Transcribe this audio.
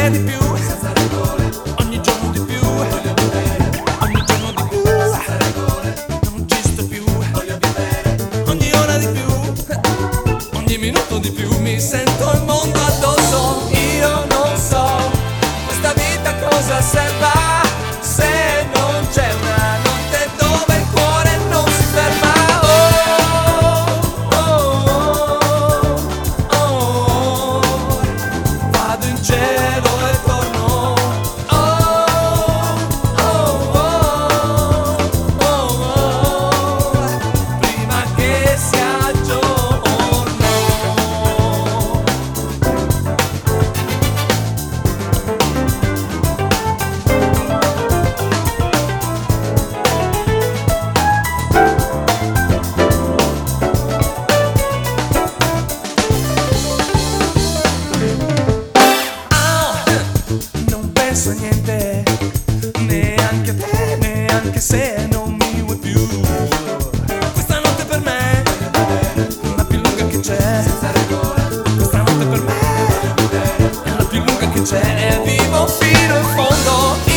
bere di più, senza regole, ogni giorno di più, voglio vivere, ogni giorno di più, senza regole, non ci sto più, voglio vivere, ogni ora di più, ogni minuto di più, mi sento il mondo addosso. Io non so questa vita cosa serva se non c'è una notte dove il cuore non si ferma. Vado in cielo e torno. Prima che sia giorno. Non penso a niente, neanche a te, neanche se non mi vuoi più. Questa notte per me è la più lunga che c'è, senza regole. Questa notte per me è la più lunga che c'è, e vivo fino in fondo.